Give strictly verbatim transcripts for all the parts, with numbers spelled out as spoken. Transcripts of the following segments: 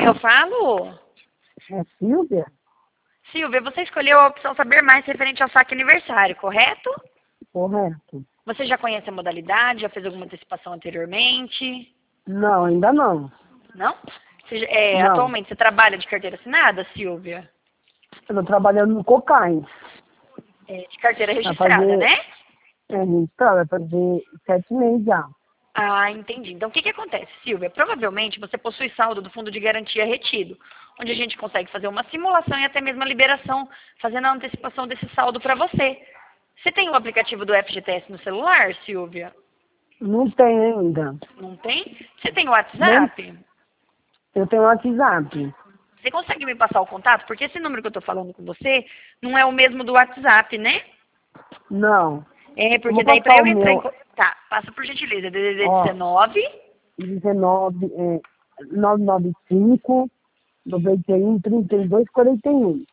quem eu falo? É Silvia? Silvia, você escolheu a opção saber mais referente ao saque aniversário, correto? Correto. Você já conhece a modalidade? Já fez alguma antecipação anteriormente? Não, ainda não. Não? Você, é, Não. atualmente você trabalha de carteira assinada, Silvia? Eu tô trabalhando no Cocaine. É, de carteira Vai registrada, fazer, né? é, registrado, vai fazer sete meses já. Ah, entendi. Então, o que, que acontece, Silvia? Provavelmente você possui saldo do fundo de garantia retido, onde a gente consegue fazer uma simulação e até mesmo a liberação, fazendo a antecipação desse saldo para você. Você tem o aplicativo do F G T S no celular, Silvia? Não tem ainda. Não tem? Você tem o Nem, WhatsApp? eu tenho WhatsApp. Você consegue me passar o contato? Porque esse número que eu estou falando com você não é o mesmo do WhatsApp, né? Não. É, Eu porque vou daí para passar o eu entrar em... meu, co- Tá, passa por gentileza. D D D ó, dezenove. dezenove, é, nove nove cinco, noventa e um, trinta e dois, quarenta e um.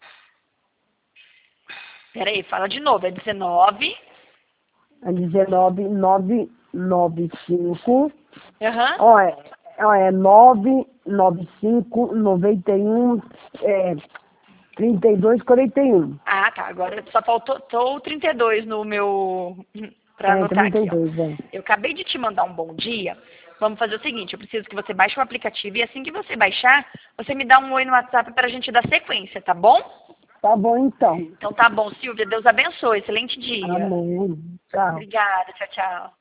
Peraí, fala de novo. É dezenove. É dezenove, nove nove cinco. Aham. Ó, é, ó, é nove nove cinco, noventa e um, é, trinta e dois, quarenta e um. Ah, tá. Agora só faltou tô o trinta e dois no meu... Pra É, anotar trinta aqui, e ó. dois, é. Eu acabei de te mandar um bom dia. Vamos fazer o seguinte, eu preciso que você baixe o aplicativo e assim que você baixar, você me dá um oi no WhatsApp para a gente dar sequência, tá bom? Tá bom, então. Então tá bom, Silvia. Deus abençoe. Excelente dia. Amém. Tchau. Obrigada. Tchau, tchau.